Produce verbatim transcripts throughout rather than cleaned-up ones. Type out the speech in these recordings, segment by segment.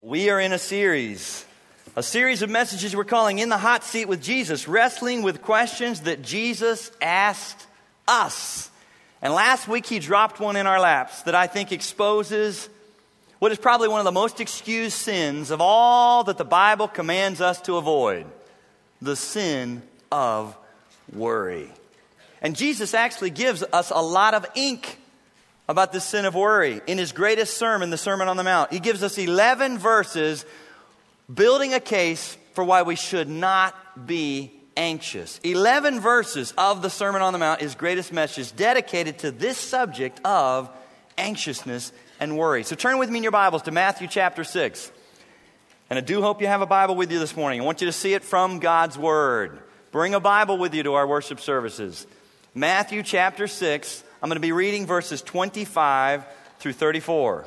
We are in a series, a series of messages we're calling In the Hot Seat with Jesus, wrestling with questions that Jesus asked us. And last week he dropped one in our laps that I think exposes what is probably one of the most excused sins of all that the Bible commands us to avoid, the sin of worry. And Jesus actually gives us a lot of ink about the sin of worry in his greatest sermon, the Sermon on the Mount. He gives us eleven verses building a case for why we should not be anxious. eleven verses of the Sermon on the Mount, his greatest message, dedicated to this subject of anxiousness and worry. So turn with me in your Bibles to Matthew chapter six. And I do hope you have a Bible with you this morning. I want you to see it from God's Word. Bring a Bible with you to our worship services. Matthew chapter six. I'm going to be reading verses twenty-five through thirty-four.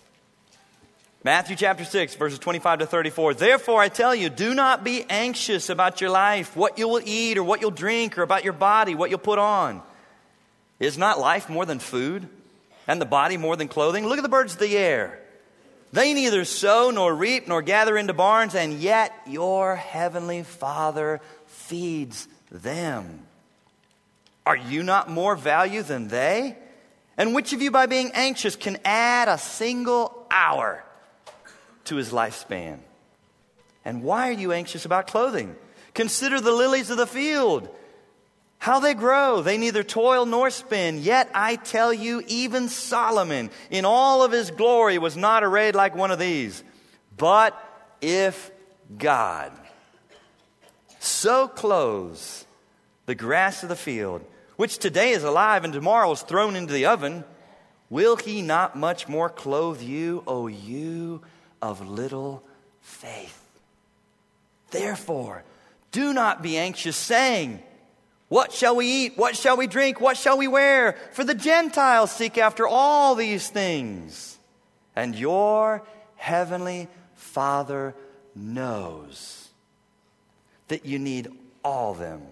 Matthew chapter six, verses twenty-five to thirty-four. Therefore, I tell you, do not be anxious about your life, what you will eat or what you'll drink, or about your body, what you'll put on. Is not life more than food, and the body more than clothing? Look at the birds of the air. They neither sow nor reap nor gather into barns, and yet your heavenly Father feeds them. Are you not more value than they? And which of you, by being anxious, can add a single hour to his lifespan? And why are you anxious about clothing? Consider the lilies of the field, how they grow. They neither toil nor spin. Yet I tell you, even Solomon, in all of his glory, was not arrayed like one of these. But if God so clothes the grass of the field, which today is alive and tomorrow is thrown into the oven, will he not much more clothe you, O you of little faith? Therefore, do not be anxious, saying, what shall we eat? What shall we drink? What shall we wear? For the Gentiles seek after all these things, and your heavenly Father knows that you need all of them.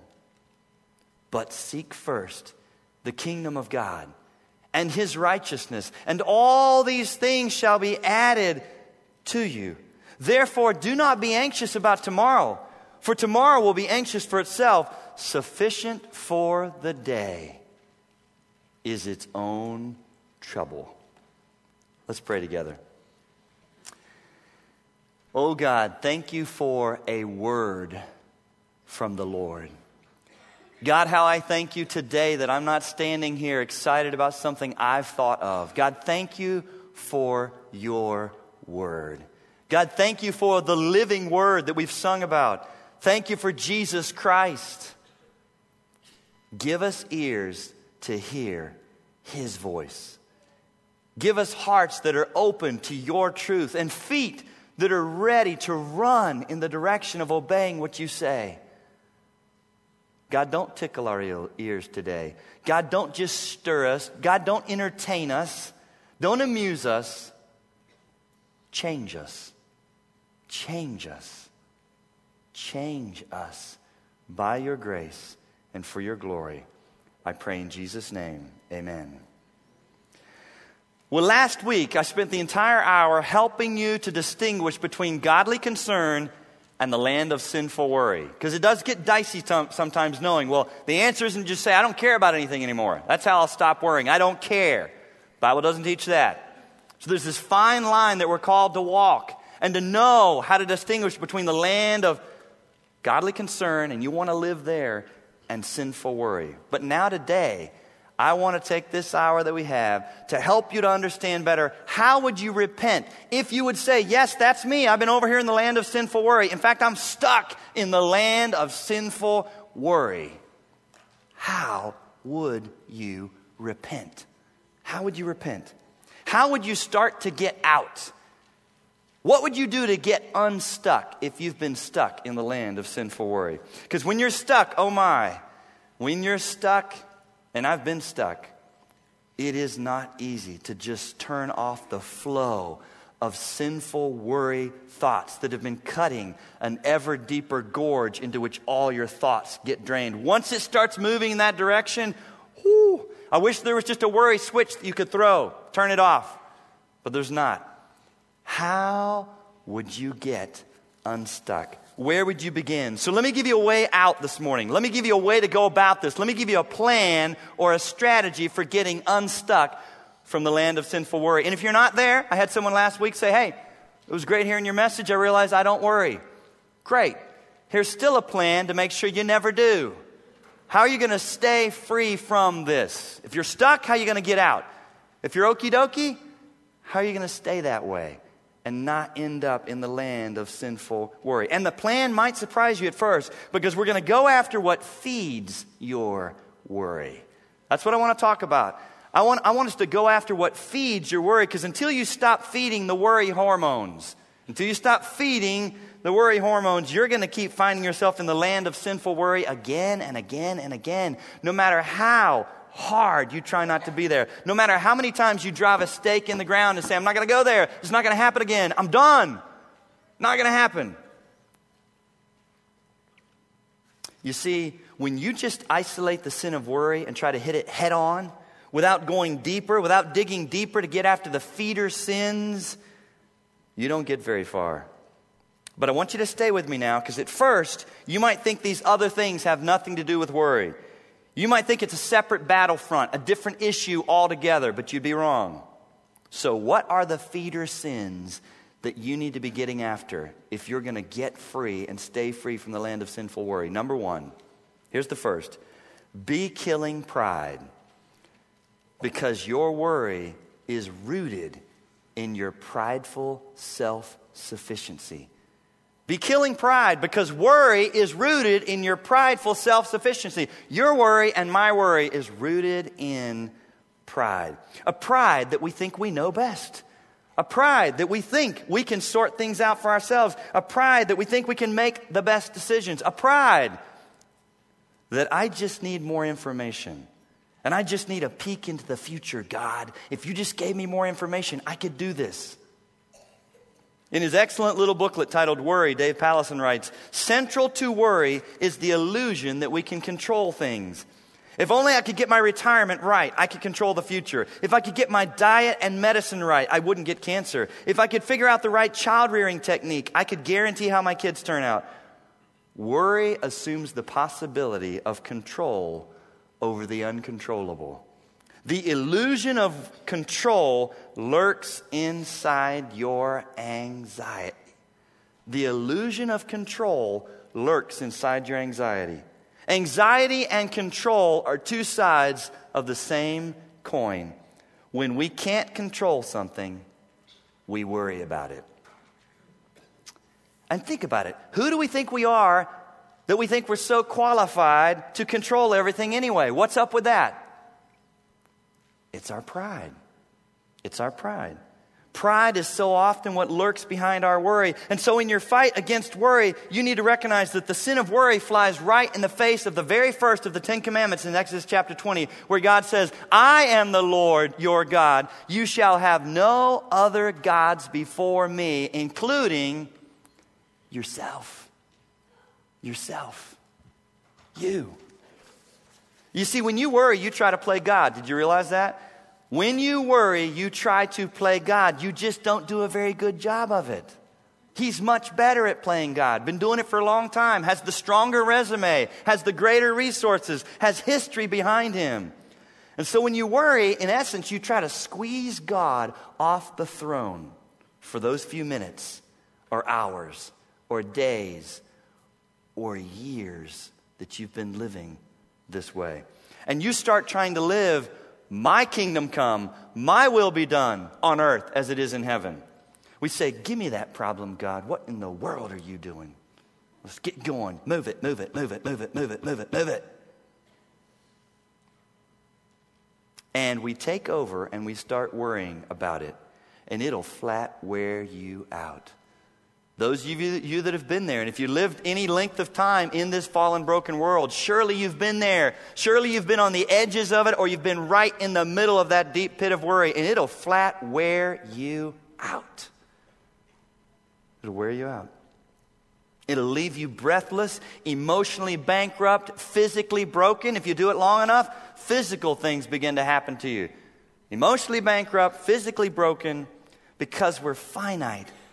But seek first the kingdom of God and his righteousness, and all these things shall be added to you. Therefore, do not be anxious about tomorrow, for tomorrow will be anxious for itself. Sufficient for the day is its own trouble. Let's pray together. Oh God, thank you for a word from the Lord. God, how I thank you today that I'm not standing here excited about something I've thought of. God, thank you for your word. God, thank you for the living word that we've sung about. Thank you for Jesus Christ. Give us ears to hear his voice. Give us hearts that are open to your truth and feet that are ready to run in the direction of obeying what you say. God, don't tickle our ears today. God, don't just stir us. God, don't entertain us. Don't amuse us. Change us. Change us. Change us by your grace and for your glory. I pray in Jesus' name. Amen. Well, last week I spent the entire hour helping you to distinguish between godly concern and the land of sinful worry. Because it does get dicey t- sometimes knowing, well, the answer isn't just say, I don't care about anything anymore. That's how I'll stop worrying. I don't care. The Bible doesn't teach that. So there's this fine line that we're called to walk and to know how to distinguish between the land of godly concern, and you want to live there, and sinful worry. But now today, I want to take this hour that we have to help you to understand better, how would you repent if you would say, yes, that's me. I've been over here in the land of sinful worry. In fact, I'm stuck in the land of sinful worry. How would you repent? How would you repent? How would you start to get out? What would you do to get unstuck if you've been stuck in the land of sinful worry? Because when you're stuck, oh my, when you're stuck, and I've been stuck, it is not easy to just turn off the flow of sinful worry thoughts that have been cutting an ever deeper gorge into which all your thoughts get drained. Once it starts moving in that direction, whoo, I wish there was just a worry switch that you could throw. Turn it off. But there's not. How would you get unstuck? Where would you begin? So let me give you a way out this morning. Let me give you a way to go about this. Let me give you a plan or a strategy for getting unstuck from the land of sinful worry. And if you're not there, I had someone last week say, hey, it was great hearing your message. I realized I don't worry. Great. Here's still a plan to make sure you never do. How are you going to stay free from this? If you're stuck, how are you going to get out? If you're okie dokie, how are you going to stay that way and not end up in the land of sinful worry? And the plan might surprise you at first, because we're going to go after what feeds your worry. That's what I want to talk about. I want, I want us to go after what feeds your worry, because until you stop feeding the worry hormones, until you stop feeding the worry hormones, you're going to keep finding yourself in the land of sinful worry again and again and again. No matter how hard you try not to be there. No matter how many times you drive a stake in the ground and say, I'm not going to go there. It's not going to happen again. I'm done. Not going to happen. You see, when you just isolate the sin of worry and try to hit it head on, without going deeper, without digging deeper to get after the feeder sins, you don't get very far. But I want you to stay with me now, because at first, you might think these other things have nothing to do with worry. You might think it's a separate battlefront, a different issue altogether, but you'd be wrong. So what are the feeder sins that you need to be getting after if you're going to get free and stay free from the land of sinful worry? Number one, here's the first. Be killing pride, because your worry is rooted in your prideful self-sufficiency. Be killing pride, because worry is rooted in your prideful self-sufficiency. Your worry and my worry is rooted in pride. A pride that we think we know best. A pride that we think we can sort things out for ourselves. A pride that we think we can make the best decisions. A pride that I just need more information. And I just need a peek into the future, God. If you just gave me more information, I could do this. In his excellent little booklet titled Worry, Dave Pallison writes, central to worry is the illusion that we can control things. If only I could get my retirement right, I could control the future. If I could get my diet and medicine right, I wouldn't get cancer. If I could figure out the right child-rearing technique, I could guarantee how my kids turn out. Worry assumes the possibility of control over the uncontrollable. The illusion of control lurks inside your anxiety. The illusion of control lurks inside your anxiety. Anxiety and control are two sides of the same coin. When we can't control something, we worry about it. And think about it. Who do we think we are that we think we're so qualified to control everything anyway? What's up with that? It's our pride. It's our pride. Pride is so often what lurks behind our worry. And so in your fight against worry, you need to recognize that the sin of worry flies right in the face of the very first of the Ten Commandments in Exodus chapter twenty, where God says, I am the Lord your God. You shall have no other gods before me, including yourself. Yourself. You. You see, when you worry, you try to play God. Did you realize that? When you worry, you try to play God. You just don't do a very good job of it. He's much better at playing God. Been doing it for a long time. Has the stronger resume. Has the greater resources. Has history behind him. And so when you worry, in essence, you try to squeeze God off the throne for those few minutes or hours or days or years that you've been living this way. And you start trying to live, my kingdom come, my will be done on earth as it is in heaven. We say, give me that problem, God. What in the world are you doing? Let's get going. Move it, move it, move it, move it, move it, move it, move it. And we take over and we start worrying about it. And it'll flat wear you out. Those of you, you that have been there, and if you lived any length of time in this fallen, broken world, surely you've been there. Surely you've been on the edges of it, or you've been right in the middle of that deep pit of worry, and it'll flat wear you out. It'll wear you out. It'll leave you breathless, emotionally bankrupt, physically broken. If you do it long enough, physical things begin to happen to you. Emotionally bankrupt, physically broken, because we're finite.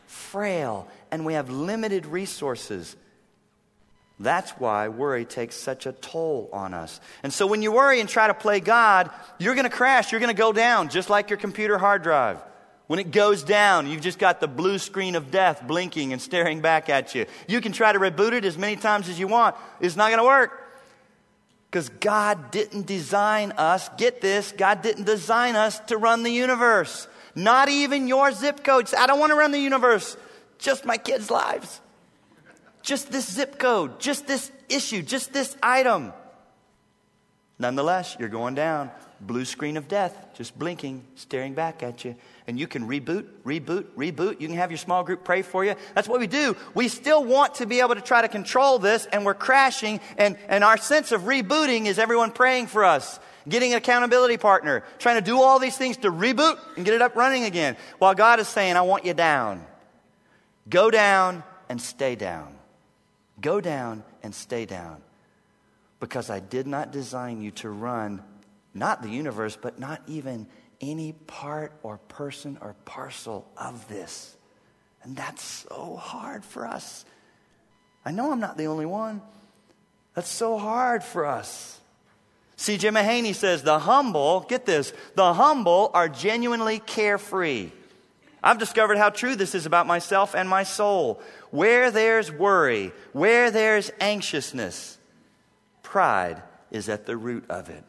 frail, and we have limited resources. That's why worry takes such a toll on us. And so when you worry and try to play God, you're going to crash. You're going to go down, just like your computer hard drive. When it goes down, you've just got the blue screen of death blinking and staring back at you. You can try to reboot it as many times as you want. It's not going to work. Because God didn't design us, get this, God didn't design us to run the universe. Not even your zip code. I don't want to run the universe. Just my kids' lives. Just this zip code. Just this issue. Just this item. Nonetheless, you're going down. Blue screen of death. Just blinking, staring back at you. And you can reboot, reboot, reboot. You can have your small group pray for you. That's what we do. We still want to be able to try to control this, and we're crashing. And, and our sense of rebooting is everyone praying for us, getting an accountability partner, trying to do all these things to reboot and get it up running again. While God is saying, I want you down. Go down and stay down. Go down and stay down. Because I did not design you to run, not the universe, but not even any part or person or parcel of this. And that's so hard for us. I know I'm not the only one. That's so hard for us. C J Mahaney says, the humble, get this, the humble are genuinely carefree. I've discovered how true this is about myself and my soul. Where there's worry, where there's anxiousness, pride is at the root of it.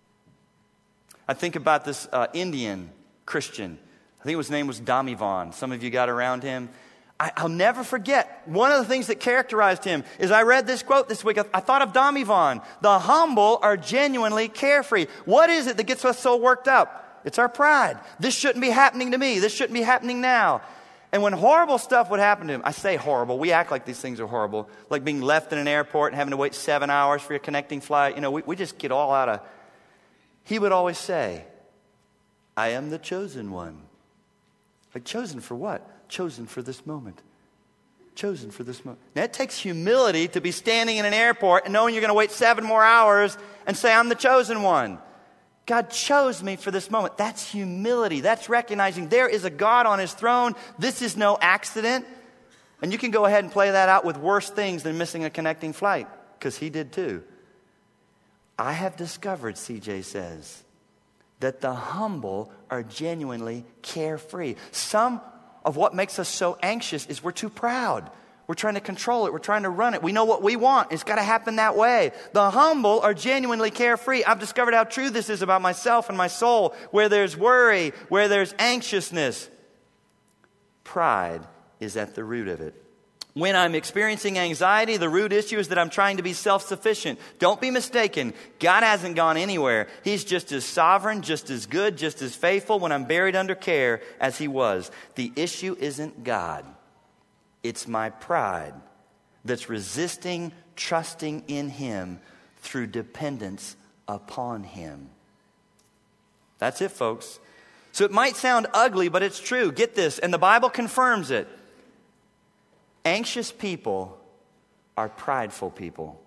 I think about this uh, Indian Christian. I think his name was Damivan. Some of you got around him. I, I'll never forget. One of the things that characterized him is I read this quote this week. I, I thought of Damivan. The humble are genuinely carefree. What is it that gets us so worked up? It's our pride. This shouldn't be happening to me. This shouldn't be happening now. And when horrible stuff would happen to him, I say horrible. We act like these things are horrible. Like being left in an airport and having to wait seven hours for your connecting flight. You know, we, we just get all out of... He would always say, I am the chosen one. Like, chosen for what? Chosen for this moment. Chosen for this moment. Now, it takes humility to be standing in an airport and knowing you're going to wait seven more hours and say, I'm the chosen one. God chose me for this moment. That's humility. That's recognizing there is a God on his throne. This is no accident. And you can go ahead and play that out with worse things than missing a connecting flight, because he did too. I have discovered, C J says, that the humble are genuinely carefree. Some of what makes us so anxious is we're too proud. We're trying to control it. We're trying to run it. We know what we want. It's got to happen that way. The humble are genuinely carefree. I've discovered how true this is about myself and my soul. Where there's worry, where there's anxiousness, pride is at the root of it. When I'm experiencing anxiety, the root issue is that I'm trying to be self-sufficient. Don't be mistaken. God hasn't gone anywhere. He's just as sovereign, just as good, just as faithful when I'm buried under care as he was. The issue isn't God. It's my pride that's resisting trusting in him through dependence upon him. That's it, folks. So it might sound ugly, but it's true. Get this, and the Bible confirms it. Anxious people are prideful people.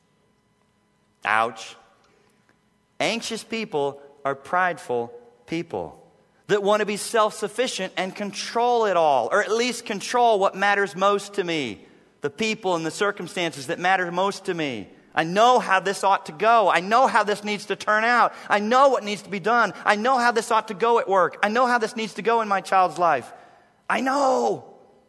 Ouch. Anxious people are prideful people that want to be self-sufficient and control it all, or at least control what matters most to me, the people and the circumstances that matter most to me. I know how this ought to go. I know how this needs to turn out. I know what needs to be done. I know how this ought to go at work. I know how this needs to go in my child's life. I know.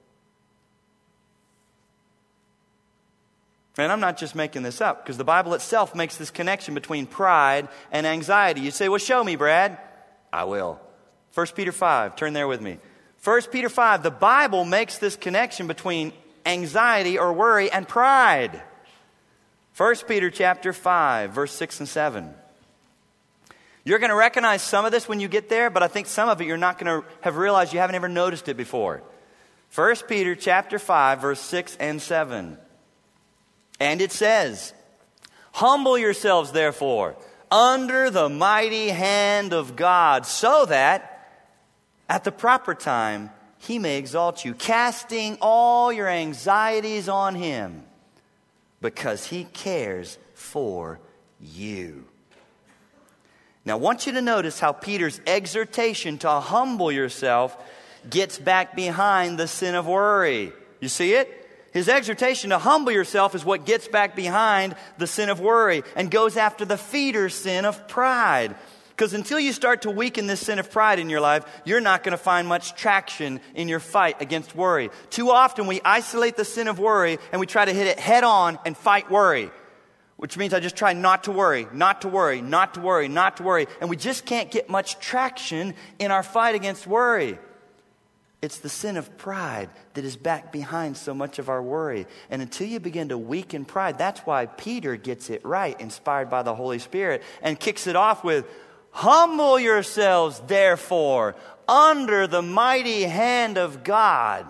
And I'm not just making this up, because the Bible itself makes this connection between pride and anxiety. You say, well, show me, Brad. I will. First Peter five, turn there with me. First Peter five, the Bible makes this connection between anxiety or worry and pride. First Peter chapter five, verse six and seven. You're going to recognize some of this when you get there, but I think some of it you're not going to have realized you haven't ever noticed it before. First Peter chapter five, verse six and seven. And it says, humble yourselves, therefore, under the mighty hand of God, so that at the proper time he may exalt you, casting all your anxieties on him, because he cares for you. Now, I want you to notice how Peter's exhortation to humble yourself gets back behind the sin of worry. You see it? His exhortation to humble yourself is what gets back behind the sin of worry and goes after the feeder sin of pride. Because until you start to weaken this sin of pride in your life, you're not going to find much traction in your fight against worry. Too often we isolate the sin of worry and we try to hit it head on and fight worry. Which means I just try not to worry, not to worry, not to worry, not to worry. And we just can't get much traction in our fight against worry. It's the sin of pride that is back behind so much of our worry. And until you begin to weaken pride, that's why Peter gets it right, inspired by the Holy Spirit, and kicks it off with, humble yourselves, therefore, under the mighty hand of God,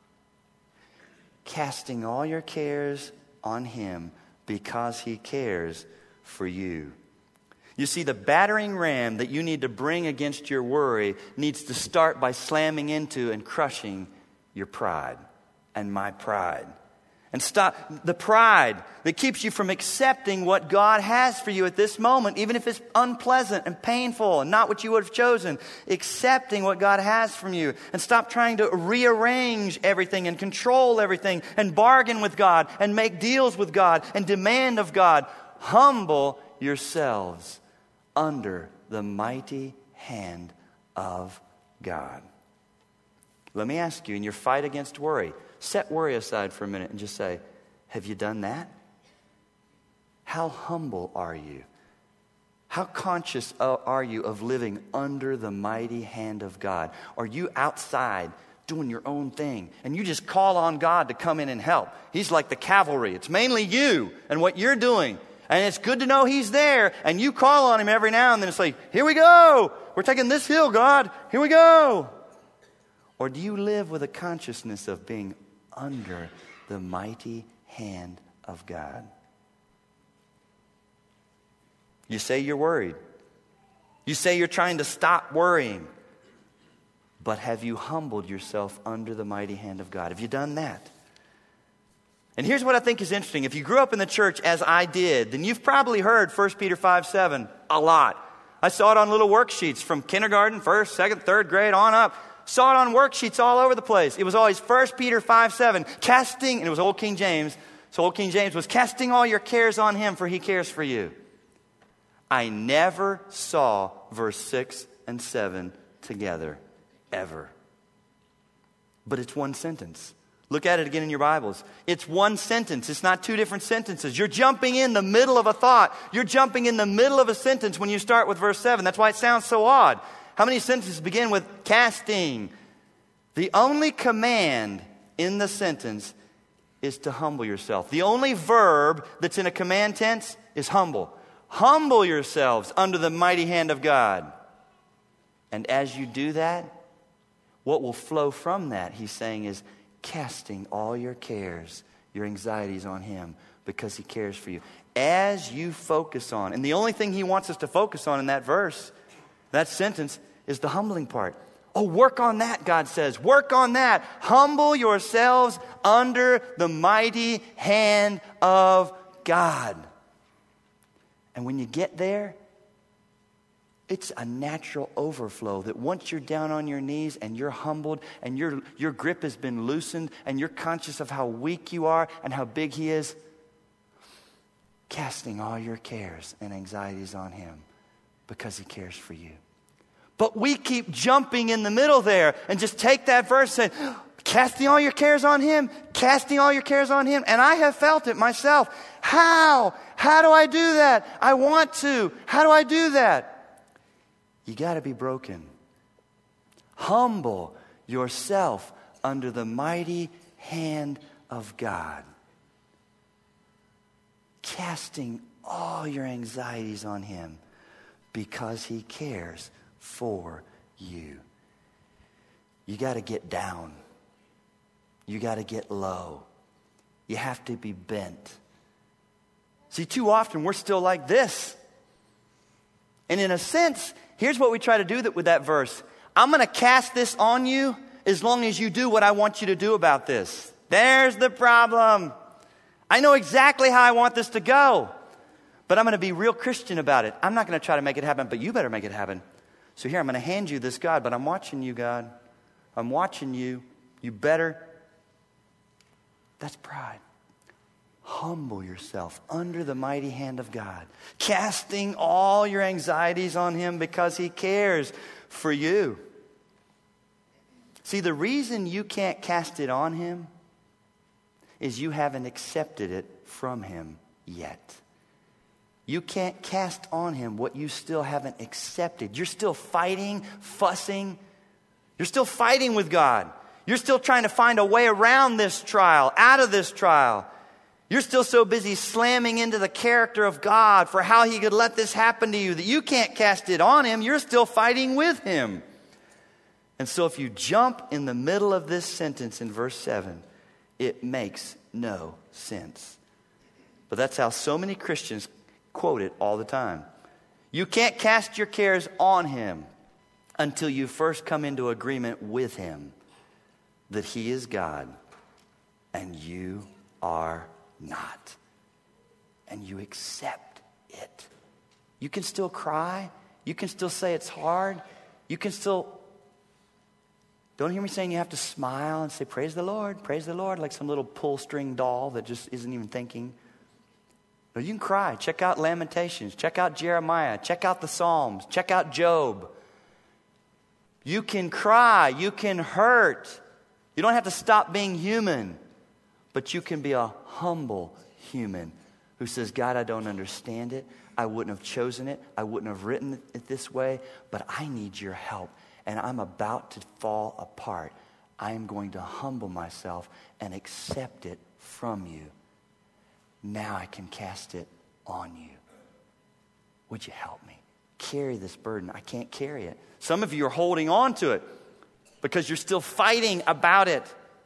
casting all your cares on him because he cares for you. You see, the battering ram that you need to bring against your worry needs to start by slamming into and crushing your pride and my pride. And stop the pride that keeps you from accepting what God has for you at this moment, even if it's unpleasant and painful and not what you would have chosen. Accepting what God has from you. And stop trying to rearrange everything and control everything and bargain with God and make deals with God and demand of God. Humble yourselves under the mighty hand of God. Let me ask you, in your fight against worry, set worry aside for a minute and just say, have you done that? How humble are you? How conscious are you of living under the mighty hand of God? Are you outside doing your own thing and you just call on God to come in and help? He's like the cavalry. It's mainly you and what you're doing. And it's good to know he's there, and you call on him every now and then. It's like, here we go. We're taking this hill, God. Here we go. Or do you live with a consciousness of being under the mighty hand of God? You say you're worried. You say you're trying to stop worrying. But have you humbled yourself under the mighty hand of God? Have you done that? And here's what I think is interesting. If you grew up in the church as I did, then you've probably heard First Peter five seven a lot. I saw it on little worksheets from kindergarten, first, second, third grade, on up. Saw it on worksheets all over the place. It was always First Peter five seven, casting, and it was Old King James. So Old King James was casting all your cares on him, for he cares for you. I never saw verse six and seven together, ever. But it's one sentence. Look at it again in your Bibles. It's one sentence. It's not two different sentences. You're jumping in the middle of a thought. You're jumping in the middle of a sentence when you start with verse seven. That's why it sounds so odd. How many sentences begin with casting? The only command in the sentence is to humble yourself. The only verb that's in a command tense is humble. Humble yourselves under the mighty hand of God. And as you do that, what will flow from that, he's saying, is casting all your cares, your anxieties on him because he cares for you. As you focus on, and the only thing he wants us to focus on in that verse, that sentence, is the humbling part. Oh, work on that, God says. Work on that. Humble yourselves under the mighty hand of God. And when you get there, it's a natural overflow that once you're down on your knees and you're humbled and your, your grip has been loosened and you're conscious of how weak you are and how big he is, casting all your cares and anxieties on him because he cares for you. But we keep jumping in the middle there and just take that verse and say, casting all your cares on him, casting all your cares on him. And I have felt it myself. How? How do I do that? I want to. How do I do that? You got to be broken. Humble yourself under the mighty hand of God. Casting all your anxieties on him because he cares for you. You got to get down. You got to get low. You have to be bent. See, too often we're still like this. And in a sense, here's what we try to do that with that verse. I'm going to cast this on you as long as you do what I want you to do about this. There's the problem. I know exactly how I want this to go. But I'm going to be real Christian about it. I'm not going to try to make it happen, but you better make it happen. So here, I'm going to hand you this, God, but I'm watching you, God. I'm watching you. You better. That's pride. Humble yourself under the mighty hand of God, casting all your anxieties on Him because He cares for you. See, the reason you can't cast it on Him is you haven't accepted it from Him yet. You can't cast on Him what you still haven't accepted. You're still fighting, fussing. You're still fighting with God. You're still trying to find a way around this trial, out of this trial. You're still so busy slamming into the character of God for how He could let this happen to you that you can't cast it on Him. You're still fighting with Him. And so if you jump in the middle of this sentence in verse seven, it makes no sense. But that's how so many Christians quote it all the time. You can't cast your cares on Him until you first come into agreement with Him that He is God and you are not. And you accept it. You can still cry. You can still say it's hard. You can still... Don't hear me saying you have to smile and say, praise the Lord, praise the Lord, like some little pull string doll that just isn't even thinking. No, you can cry. Check out Lamentations. Check out Jeremiah. Check out the Psalms. Check out Job. You can cry. You can hurt. You don't have to stop being human. But you can be a humble human who says, God, I don't understand it. I wouldn't have chosen it. I wouldn't have written it this way. But I need your help. And I'm about to fall apart. I am going to humble myself and accept it from you. Now I can cast it on you. Would you help me carry this burden? I can't carry it. Some of you are holding on to it because you're still fighting about it.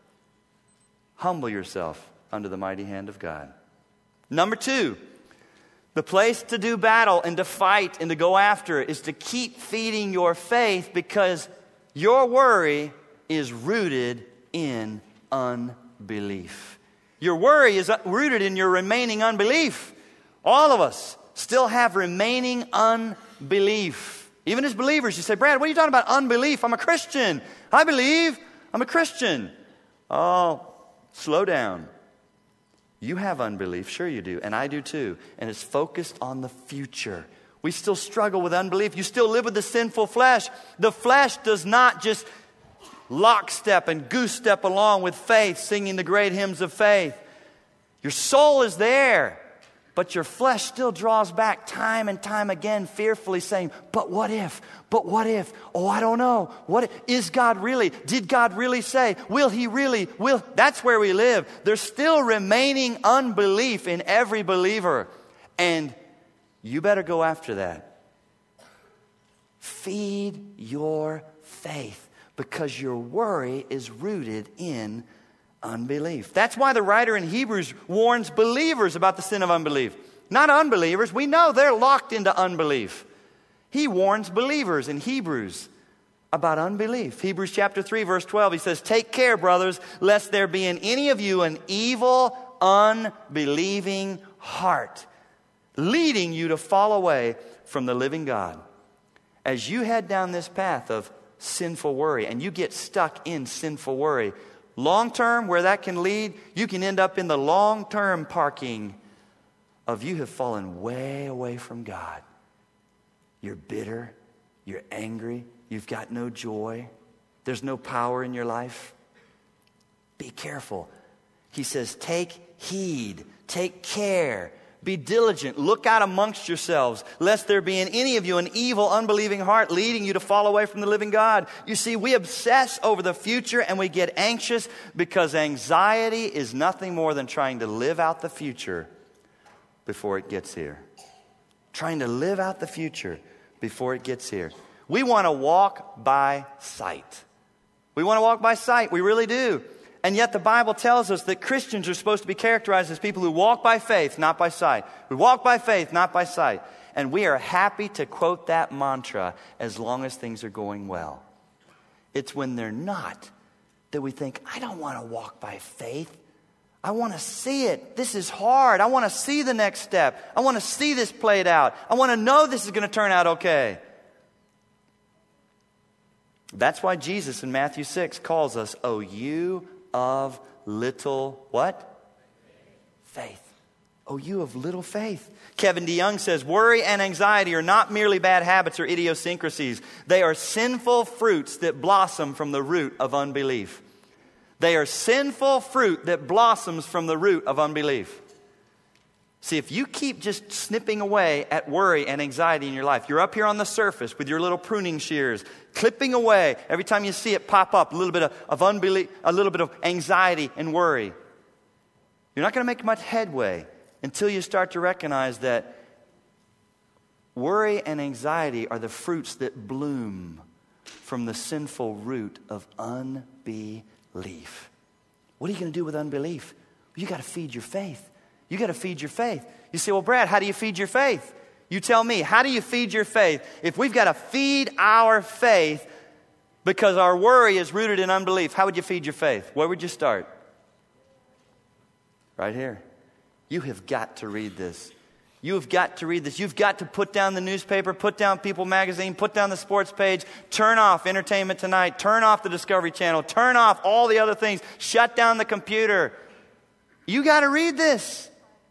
Humble yourself under the mighty hand of God. Number two, the place to do battle and to fight and to go after is to keep feeding your faith because your worry is rooted in unbelief. Your worry is rooted in your remaining unbelief. All of us still have remaining unbelief. Even as believers, you say, Brad, what are you talking about unbelief? I'm a Christian. I believe. I'm a Christian. Oh, slow down. You have unbelief. Sure you do. And I do too. And it's focused on the future. We still struggle with unbelief. You still live with the sinful flesh. The flesh does not just lockstep and goose step along with faith, singing the great hymns of faith. Your soul is there, but your flesh still draws back time and time again, fearfully saying, but what if? But what if? Oh, I don't know. What if? Is God really? Did God really say? Will He really? Will? That's where we live. There's still remaining unbelief in every believer. And you better go after that. Feed your faith because your worry is rooted in unbelief. That's why the writer in Hebrews warns believers about the sin of unbelief. Not unbelievers. We know they're locked into unbelief. He warns believers in Hebrews about unbelief. Hebrews chapter three, verse twelve, he says, take care, brothers, lest there be in any of you an evil, unbelieving heart, leading you to fall away from the living God. As you head down this path of sinful worry and you get stuck in sinful worry, long term, where that can lead, you can end up in the long-term parking of you have fallen way away from God. You're bitter. You're angry. You've got no joy. There's no power in your life. Be careful. He says, take heed. Take care. Be diligent. Look out amongst yourselves, lest there be in any of you an evil, unbelieving heart leading you to fall away from the living God. You see, we obsess over the future and we get anxious because anxiety is nothing more than trying to live out the future before it gets here. Trying to live out the future before it gets here. We want to walk by sight. We want to walk by sight. We really do. And yet the Bible tells us that Christians are supposed to be characterized as people who walk by faith, not by sight. We walk by faith, not by sight. And we are happy to quote that mantra as long as things are going well. It's when they're not that we think, I don't want to walk by faith. I want to see it. This is hard. I want to see the next step. I want to see this played out. I want to know this is going to turn out okay. That's why Jesus in Matthew six calls us, "O you of little," what? Faith. "Oh, you of little faith." Kevin DeYoung says, "Worry and anxiety are not merely bad habits or idiosyncrasies. They are sinful fruits that blossom from the root of unbelief." They are sinful fruit that blossoms from the root of unbelief. See, if you keep just snipping away at worry and anxiety in your life, you're up here on the surface with your little pruning shears, clipping away every time you see it pop up, a little bit of, of unbelief, a little bit of anxiety and worry. You're not going to make much headway until you start to recognize that worry and anxiety are the fruits that bloom from the sinful root of unbelief. What are you going to do with unbelief? You got to feed your faith. You got to feed your faith. You say, "Well, Brad, how do you feed your faith?" You tell me, how do you feed your faith? If we've got to feed our faith because our worry is rooted in unbelief, how would you feed your faith? Where would you start? Right here. You have got to read this. You have got to read this. You've got to put down the newspaper, put down People magazine, put down the sports page, turn off Entertainment Tonight, turn off the Discovery Channel, turn off all the other things, shut down the computer. You got to read this.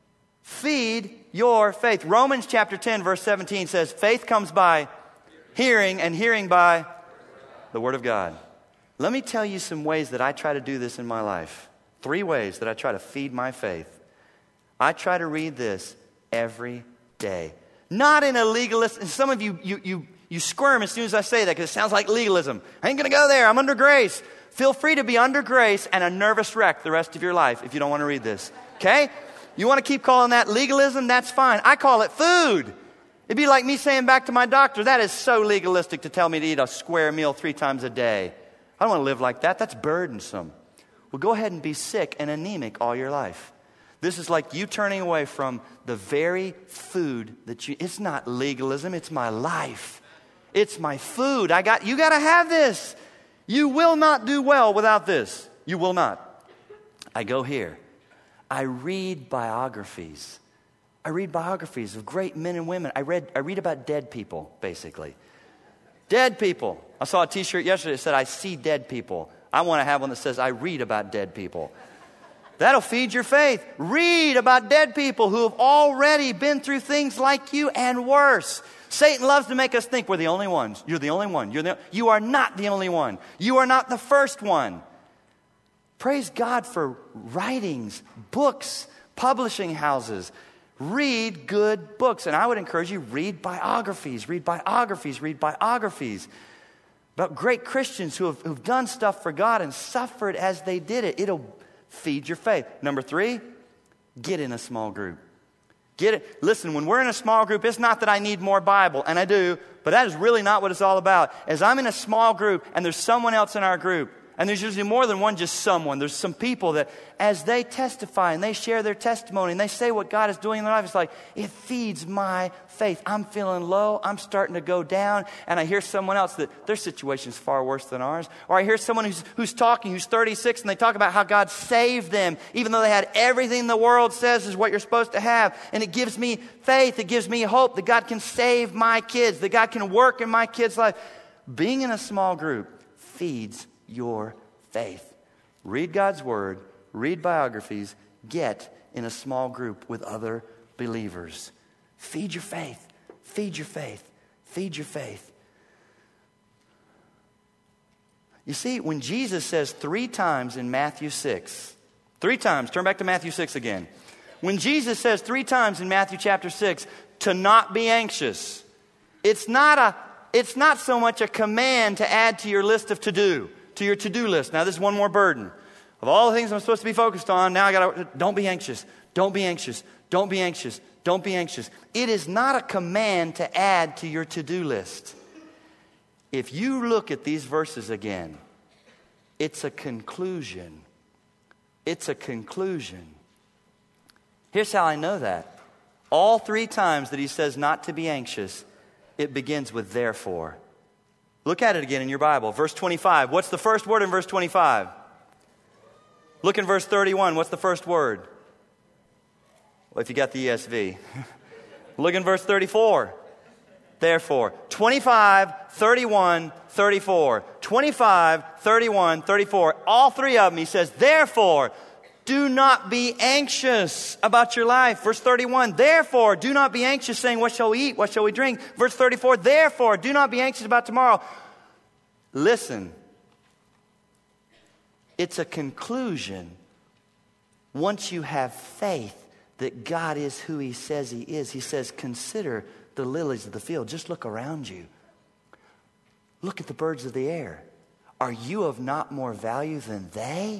Feed your faith. Romans chapter ten, verse seventeen says, "Faith comes by hearing, and hearing by the Word of God." Let me tell you some ways that I try to do this in my life. Three ways that I try to feed my faith. I try to read this every day. Not in a legalist, and some of you, you, you, you squirm as soon as I say that because it sounds like legalism. I ain't going to go there. I'm under grace. Feel free to be under grace and a nervous wreck the rest of your life if you don't want to read this. Okay? You want to keep calling that legalism? That's fine. I call it food. It'd be like me saying back to my doctor, "That is so legalistic to tell me to eat a square meal three times a day. I don't want to live like that. That's burdensome." Well, go ahead and be sick and anemic all your life. This is like you turning away from the very food that you... It's not legalism. It's my life. It's my food. I got. You got to have this. You will not do well without this. You will not. I go here. I read biographies. I read biographies of great men and women. I read. I read about dead people, basically. Dead people. I saw a T-shirt yesterday that said, "I see dead people." I want to have one that says, "I read about dead people." That'll feed your faith. Read about dead people who have already been through things like you and worse. Satan loves to make us think we're the only ones. You're the only one. You're the, you are not the only one. You are not the first one. Praise God for writings, books, publishing houses. Read good books. And I would encourage you, read biographies, read biographies, read biographies. About great Christians who have who've done stuff for God and suffered as they did it. It'll feed your faith. Number three, get in a small group. Get it. Listen, when we're in a small group, it's not that I need more Bible, and I do, but that is really not what it's all about. As I'm in a small group and there's someone else in our group, and there's usually more than one, just someone. There's some people that as they testify and they share their testimony and they say what God is doing in their life, it's like, it feeds my faith. I'm feeling low. I'm starting to go down. And I hear someone else that their situation is far worse than ours. Or I hear someone who's, who's talking, who's thirty-six, and they talk about how God saved them, even though they had everything the world says is what you're supposed to have. And it gives me faith. It gives me hope that God can save my kids, that God can work in my kids' life. Being in a small group feeds your faith. Read God's Word, read biographies, get in a small group with other believers. Feed your faith, feed your faith, feed your faith. You see, when Jesus says three times in Matthew six, three times, turn back to Matthew six again. When Jesus says three times in Matthew chapter six to not be anxious, it's not a, it's not so much a command to add to your list of to-do. To your to-do list. Now, this is one more burden. Of all the things I'm supposed to be focused on, now I got to, don't be anxious. Don't be anxious. Don't be anxious. Don't be anxious. It is not a command to add to your to-do list. If you look at these verses again, it's a conclusion. It's a conclusion. Here's how I know that. All three times that he says not to be anxious, it begins with therefore. Look at it again in your Bible. Verse twenty-five. What's the first word in verse twenty-five? Look in verse thirty-one. What's the first word? Well, if you got the E S V. Look in verse thirty-four. therefore. twenty-five, thirty-one, thirty-four. twenty-five, thirty-one, thirty-four. All three of them, he says, therefore, do not be anxious about your life. Verse thirty-one, therefore, do not be anxious, saying, what shall we eat? What shall we drink? Verse thirty-four, therefore, do not be anxious about tomorrow. Listen, it's a conclusion once you have faith that God is who he says he is. He says, consider the lilies of the field. Just look around you. Look at the birds of the air. Are you of not more value than they?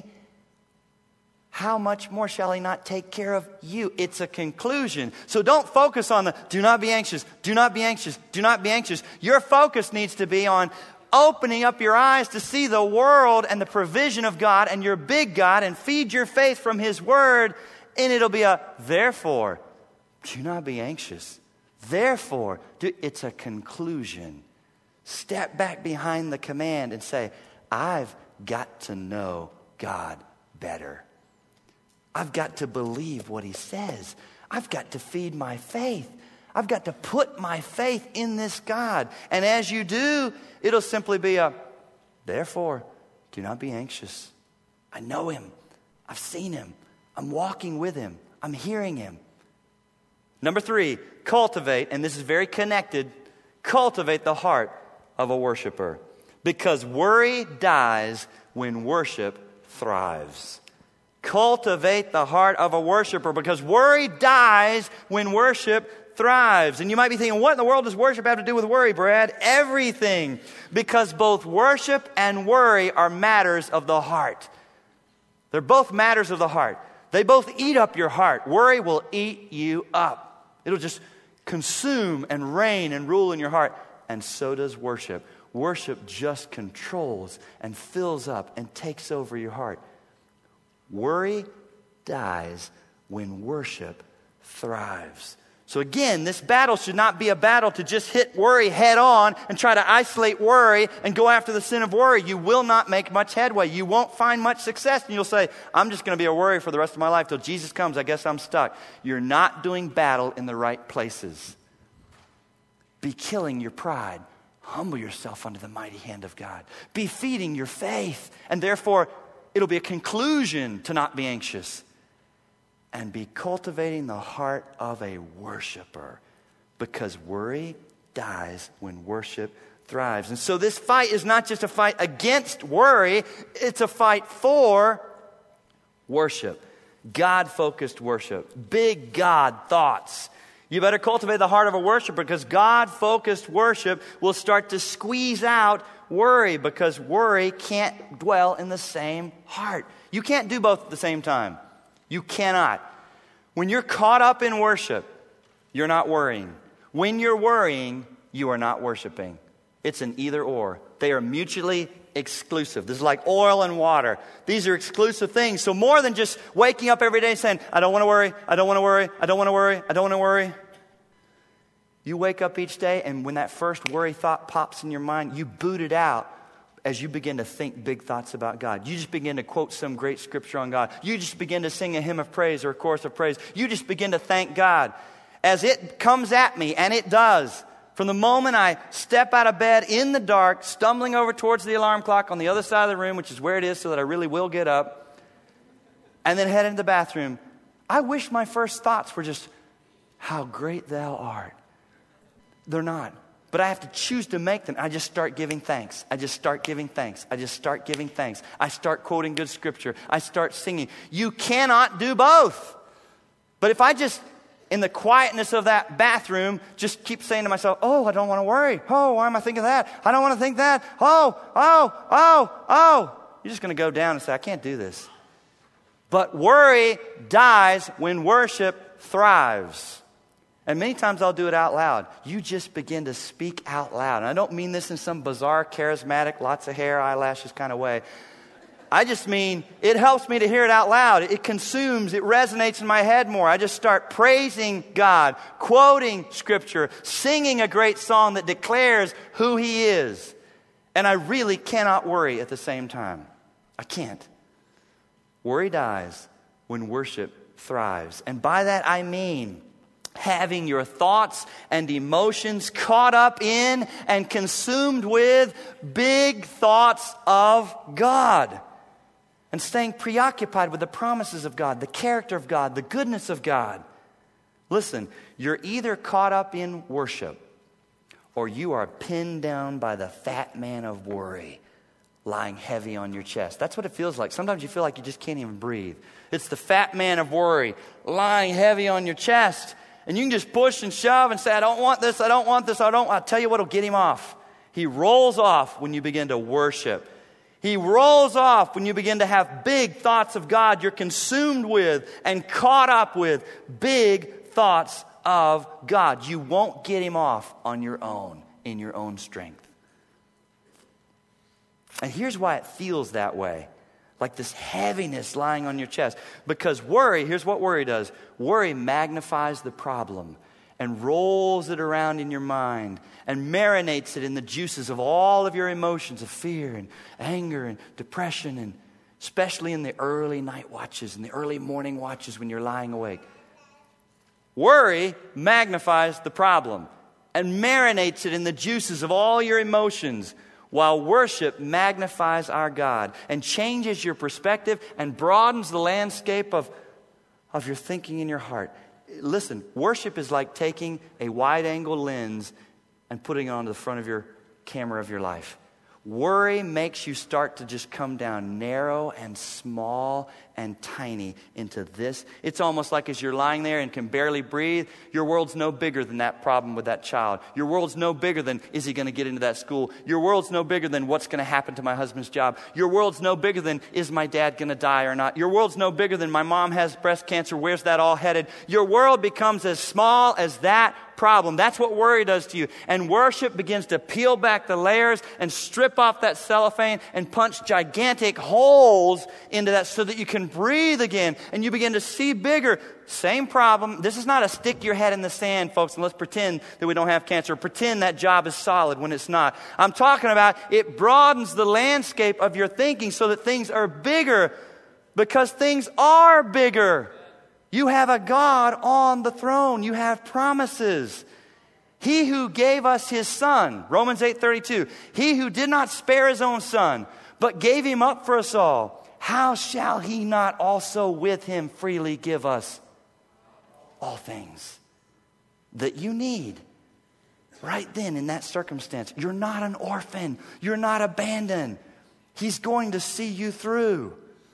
How much more shall he not take care of you? It's a conclusion. So don't focus on the, do not be anxious, do not be anxious, do not be anxious. Your focus needs to be on opening up your eyes to see the world and the provision of God and your big God, and feed your faith from his word. And it'll be a, therefore, do not be anxious. Therefore, do, it's a conclusion. Step back behind the command and say, I've got to know God better. I've got to believe what he says. I've got to feed my faith. I've got to put my faith in this God. And as you do, it'll simply be a, therefore, do not be anxious. I know him. I've seen him. I'm walking with him. I'm hearing him. Number three, cultivate, and this is very connected, cultivate the heart of a worshiper. Because worry dies when worship thrives. Cultivate the heart of a worshiper, because worry dies when worship thrives. And you might be thinking, what in the world does worship have to do with worry, Brad? Everything. Because both worship and worry are matters of the heart. They're both matters of the heart. They both eat up your heart. Worry will eat you up. It'll just consume and reign and rule in your heart. And so does worship. Worship just controls and fills up and takes over your heart. Worry dies when worship thrives. So again, this battle should not be a battle to just hit worry head on and try to isolate worry and go after the sin of worry. You will not make much headway. You won't find much success. And you'll say, I'm just going to be a worry for the rest of my life till Jesus comes. I guess I'm stuck. You're not doing battle in the right places. Be killing your pride. Humble yourself under the mighty hand of God. Be feeding your faith. And therefore, it'll be a conclusion to not be anxious. And be cultivating the heart of a worshiper. Because worry dies when worship thrives. And so this fight is not just a fight against worry. It's a fight for worship. God-focused worship. Big God thoughts. You better cultivate the heart of a worshiper, because God-focused worship will start to squeeze out worry, because worry can't dwell in the same heart. You can't do both at the same time. You cannot. When you're caught up in worship, you're not worrying. When you're worrying, you are not worshiping. It's an either or. They are mutually exclusive. This is like oil and water. These are exclusive things. So more than just waking up every day saying, I don't want to worry, I don't want to worry, I don't want to worry, I don't want to worry. You wake up each day, and when that first worry thought pops in your mind, you boot it out as you begin to think big thoughts about God. You just begin to quote some great scripture on God. You just begin to sing a hymn of praise or a chorus of praise. You just begin to thank God. As it comes at me, and it does, from the moment I step out of bed in the dark, stumbling over towards the alarm clock on the other side of the room, which is where it is so that I really will get up, and then head into the bathroom, I wish my first thoughts were just, how great thou art. They're not. But I have to choose to make them. I just start giving thanks. I just start giving thanks. I just start giving thanks. I start quoting good scripture. I start singing. You cannot do both. But if I just, in the quietness of that bathroom, just keep saying to myself, oh, I don't want to worry. Oh, why am I thinking that? I don't want to think that. Oh, oh, oh, oh. You're just going to go down and say, I can't do this. But worry dies when worship thrives. And many times I'll do it out loud. You just begin to speak out loud. And I don't mean this in some bizarre, charismatic, lots of hair, eyelashes kind of way. I just mean it helps me to hear it out loud. It consumes, it resonates in my head more. I just start praising God, quoting scripture, singing a great song that declares who he is. And I really cannot worry at the same time. I can't. Worry dies when worship thrives. And by that I mean, having your thoughts and emotions caught up in and consumed with big thoughts of God. And staying preoccupied with the promises of God, the character of God, the goodness of God. Listen, you're either caught up in worship or you are pinned down by the fat man of worry lying heavy on your chest. That's what it feels like. Sometimes you feel like you just can't even breathe. It's the fat man of worry lying heavy on your chest. And you can just push and shove and say, I don't want this, I don't want this, I don't. I'll tell you what will get him off. He rolls off when you begin to worship. He rolls off when you begin to have big thoughts of God you're consumed with and caught up with big thoughts of God. You won't get him off on your own, in your own strength. And here's why it feels that way. Like this heaviness lying on your chest. Because worry, here's what worry does. Worry magnifies the problem and rolls it around in your mind and marinates it in the juices of all of your emotions of fear and anger and depression, and especially in the early night watches and the early morning watches when you're lying awake. Worry magnifies the problem and marinates it in the juices of all your emotions, while worship magnifies our God and changes your perspective and broadens the landscape of, of your thinking in your heart. Listen, worship is like taking a wide-angle lens and putting it onto the front of your camera of your life. Worry makes you start to just come down narrow and small and tiny into this. It's almost like as you're lying there and can barely breathe, your world's no bigger than that problem with that child. Your world's no bigger than, is he going to get into that school? Your world's no bigger than, what's going to happen to my husband's job? Your world's no bigger than, is my dad going to die or not? Your world's no bigger than, my mom has breast cancer, where's that all headed? Your world becomes as small as that problem. That's what worry does to you. And worship begins to peel back the layers and strip off that cellophane and punch gigantic holes into that so that you can breathe again and you begin to see bigger. Same problem. This is not a stick your head in the sand, folks, and let's pretend that we don't have cancer. Pretend that job is solid when it's not. I'm talking about it broadens the landscape of your thinking so that things are bigger, because things are bigger. You have a God on the throne. You have promises. He who gave us his son, Romans eight thirty-two, he who did not spare his own son, but gave him up for us all, how shall he not also with him freely give us all things that you need? Right then, in that circumstance, you're not an orphan. You're not abandoned. He's going to see you through.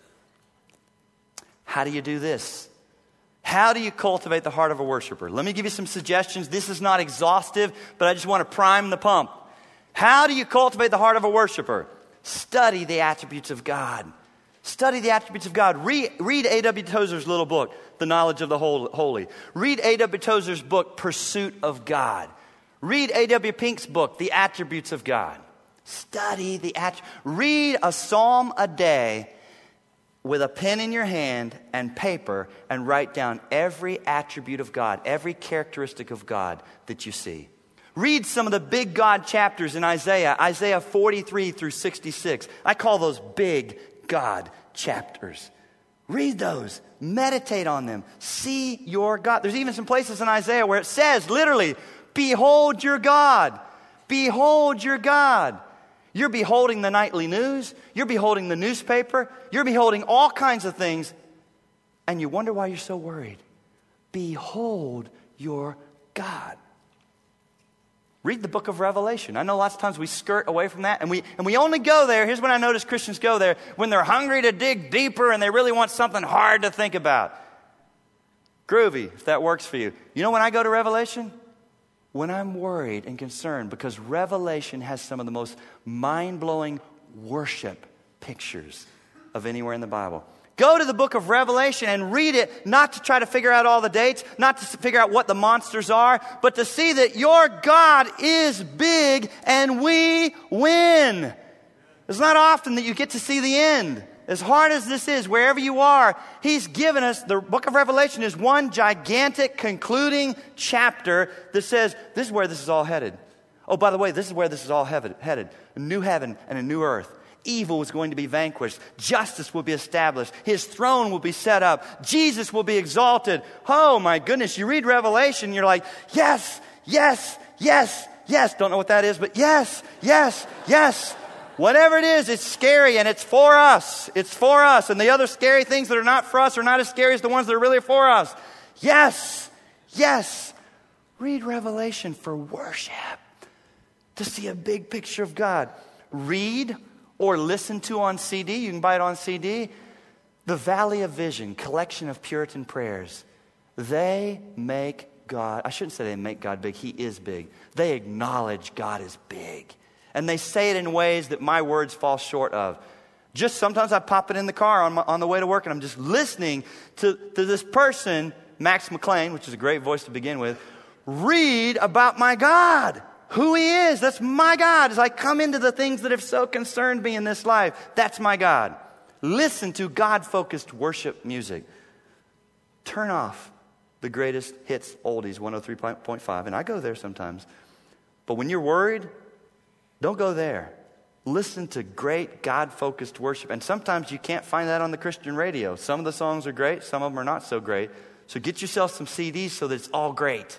How do you do this? How do you cultivate the heart of a worshiper? Let me give you some suggestions. This is not exhaustive, but I just want to prime the pump. How do you cultivate the heart of a worshiper? Study the attributes of God. Study the attributes of God. Read, read A W Tozer's little book, The Knowledge of the Holy. Read A W Tozer's book, Pursuit of God. Read A W Pink's book, The Attributes of God. Study the attributes. Read a psalm a day with a pen in your hand and paper and write down every attribute of God, every characteristic of God that you see. Read some of the big God chapters in Isaiah, Isaiah forty-three through sixty-six. I call those big God chapters. Read those. Meditate on them. See your God. There's even some places in Isaiah where it says, literally, behold your God. Behold your God. You're beholding the nightly news. You're beholding the newspaper. You're beholding all kinds of things. And you wonder why you're so worried. Behold your God. Read the book of Revelation. I know lots of times we skirt away from that. And we, and we only go there. Here's when I notice Christians go there. When they're hungry to dig deeper and they really want something hard to think about. Groovy, if that works for you. You know when I go to Revelation? When I'm worried and concerned, because Revelation has some of the most mind-blowing worship pictures of anywhere in the Bible. Go to the book of Revelation and read it, not to try to figure out all the dates, not to figure out what the monsters are, but to see that your God is big and we win. It's not often that you get to see the end. As hard as this is, wherever you are, He's given us, the book of Revelation is one gigantic concluding chapter that says, this is where this is all headed. Oh, by the way, this is where this is all headed. A new heaven and a new earth. Evil is going to be vanquished. Justice will be established. His throne will be set up. Jesus will be exalted. Oh my goodness, you read Revelation, you're like, yes, yes, yes, yes. Don't know what that is, but yes, yes, yes. Whatever it is, it's scary and it's for us. It's for us. And the other scary things that are not for us are not as scary as the ones that are really for us. Yes, yes. Read Revelation for worship, to see a big picture of God. Read or listen to on C D. You can buy it on C D. The Valley of Vision, collection of Puritan prayers. They make God, I shouldn't say they make God big. He is big. They acknowledge God is big. And they say it in ways that my words fall short of. Just sometimes I pop it in the car on, my, on the way to work and I'm just listening to, to this person, Max McLean, which is a great voice to begin with, read about my God. Who He is. That's my God. As I come into the things that have so concerned me in this life, that's my God. Listen to God-focused worship music. Turn off the greatest hits oldies, one oh three point five, and I go there sometimes. But when you're worried, don't go there. Listen to great God-focused worship. And sometimes you can't find that on the Christian radio. Some of the songs are great, some of them are not so great. So get yourself some C Ds so that it's all great.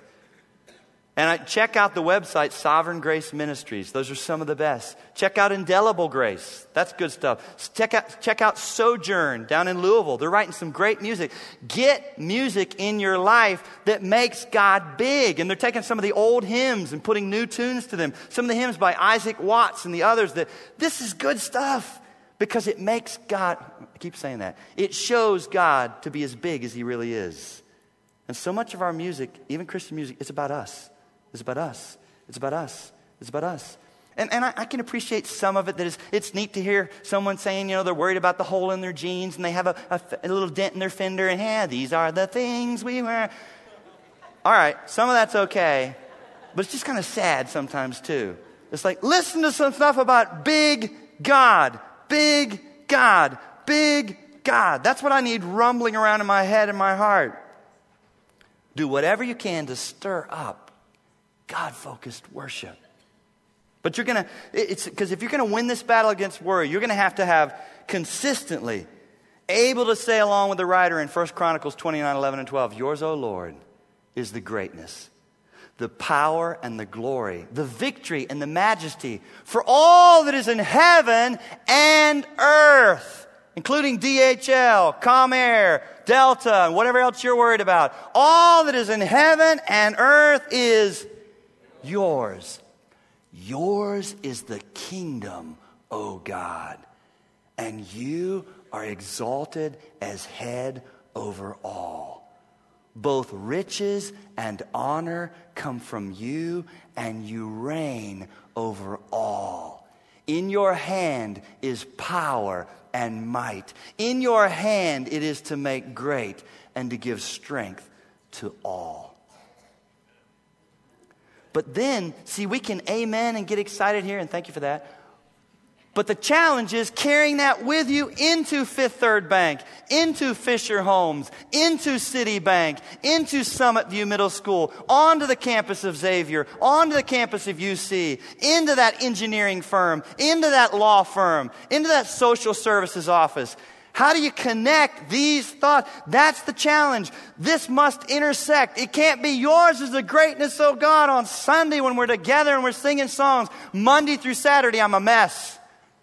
And I, check out the website, Sovereign Grace Ministries. Those are some of the best. Check out Indelible Grace. That's good stuff. Check out, check out Sojourn down in Louisville. They're writing some great music. Get music in your life that makes God big. And they're taking some of the old hymns and putting new tunes to them. Some of the hymns by Isaac Watts and the others. That this is good stuff because it makes God, I keep saying that, it shows God to be as big as He really is. And so much of our music, even Christian music, it's about us. It's about us. It's about us. It's about us. And, and I, I can appreciate some of it. That is, it's neat to hear someone saying, you know, they're worried about the hole in their jeans and they have a, a, a little dent in their fender and, yeah, these are the things we wear. All right, some of that's okay. But it's just kind of sad sometimes too. It's like, listen to some stuff about big God. Big God. Big God. That's what I need rumbling around in my head and my heart. Do whatever you can to stir up God-focused worship. But you're going to, it's because if you're going to win this battle against worry, you're going to have to have consistently able to say along with the writer in First Chronicles twenty-nine, eleven and twelve, yours, O Lord, is the greatness, the power and the glory, the victory and the majesty for all that is in heaven and earth, including D H L, Comair, Delta, and whatever else you're worried about. All that is in heaven and earth is yours. Yours is the kingdom, O God, and you are exalted as head over all. Both riches and honor come from you, and you reign over all. In your hand is power and might. In your hand it is to make great and to give strength to all. But then, see, we can amen and get excited here, and thank you for that. But the challenge is carrying that with you into Fifth Third Bank, into Fisher Homes, into Citibank, into Summit View Middle School, onto the campus of Xavier, onto the campus of U C, into that engineering firm, into that law firm, into that social services office. How do you connect these thoughts? That's the challenge. This must intersect. It can't be yours is the greatness, oh God, on Sunday when we're together and we're singing songs. Monday through Saturday, I'm a mess.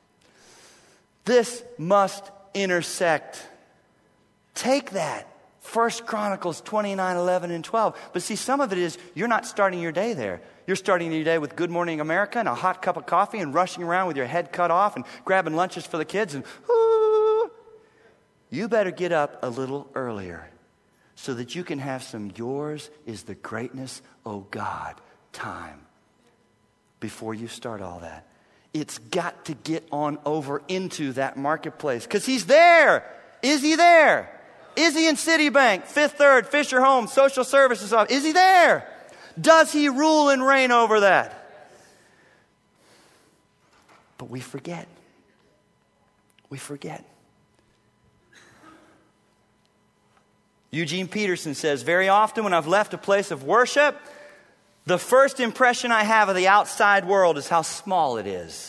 This must intersect. Take that. First Chronicles twenty-nine, eleven, and twelve. But see, some of it is you're not starting your day there. You're starting your day with Good Morning America and a hot cup of coffee and rushing around with your head cut off and grabbing lunches for the kids and ooh. You better get up a little earlier so that you can have some yours is the greatness, oh God, time before you start all that. It's got to get on over into that marketplace because He's there. Is He there? Is He in Citibank, Fifth Third, Fisher Homes, Social Services Office? Is He there? Does He rule and reign over that? But we forget. We forget. Eugene Peterson says, very often when I've left a place of worship, the first impression I have of the outside world is how small it is,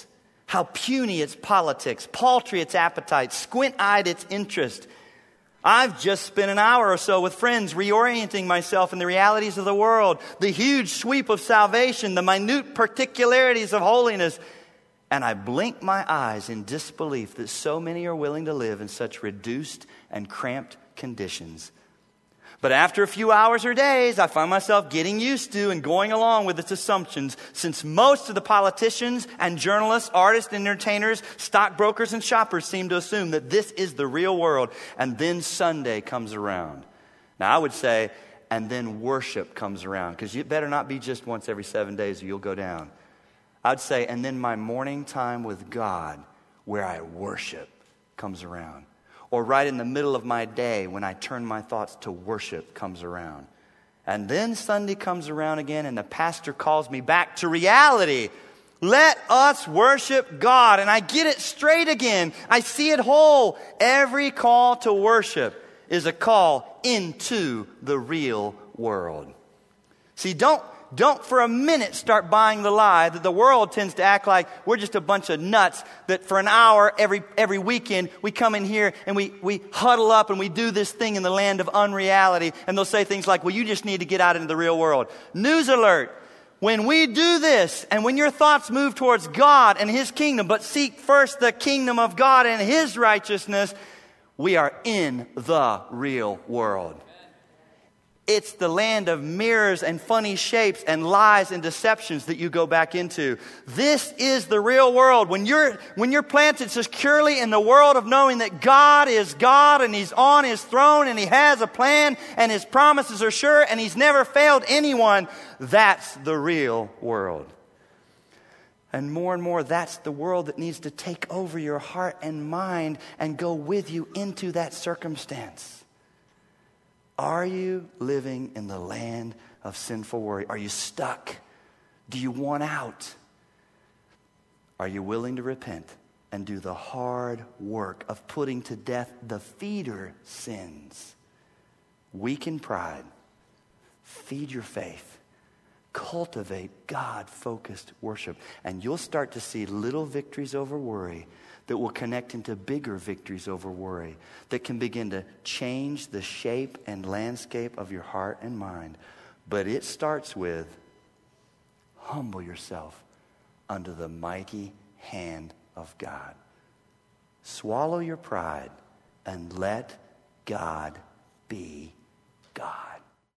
how puny its politics, paltry its appetites, squint-eyed its interest. I've just spent an hour or so with friends reorienting myself in the realities of the world, the huge sweep of salvation, the minute particularities of holiness. And I blink my eyes in disbelief that so many are willing to live in such reduced and cramped conditions. But after a few hours or days, I find myself getting used to and going along with its assumptions, since most of the politicians and journalists, artists and entertainers, stockbrokers and shoppers seem to assume that this is the real world. And then Sunday comes around. Now I would say, and then worship comes around, because it better not be just once every seven days or you'll go down. I'd say, and then my morning time with God, where I worship, comes around. Or right in the middle of my day when I turn my thoughts to worship comes around. And then Sunday comes around again and the pastor calls me back to reality. Let us worship God. And I get it straight again. I see it whole. Every call to worship is a call into the real world. See, don't Don't for a minute start buying the lie that the world tends to act like we're just a bunch of nuts, that for an hour every every weekend we come in here and we, we huddle up and we do this thing in the land of unreality. And they'll say things like, well, you just need to get out into the real world. News alert. When we do this and when your thoughts move towards God and His kingdom, but seek first the kingdom of God and His righteousness, we are in the real world. It's the land of mirrors and funny shapes and lies and deceptions that you go back into. This is the real world. When you're, when you're planted securely in the world of knowing that God is God and He's on His throne and He has a plan and His promises are sure and He's never failed anyone, that's the real world. And more and more, that's the world that needs to take over your heart and mind and go with you into that circumstance. Are you living in the land of sinful worry? Are you stuck? Do you want out? Are you willing to repent and do the hard work of putting to death the feeder sins? Weaken pride. Feed your faith. Cultivate God-focused worship. And you'll start to see little victories over worry that will connect into bigger victories over worry, that can begin to change the shape and landscape of your heart and mind. But it starts with humble yourself under the mighty hand of God. Swallow your pride and let God be God.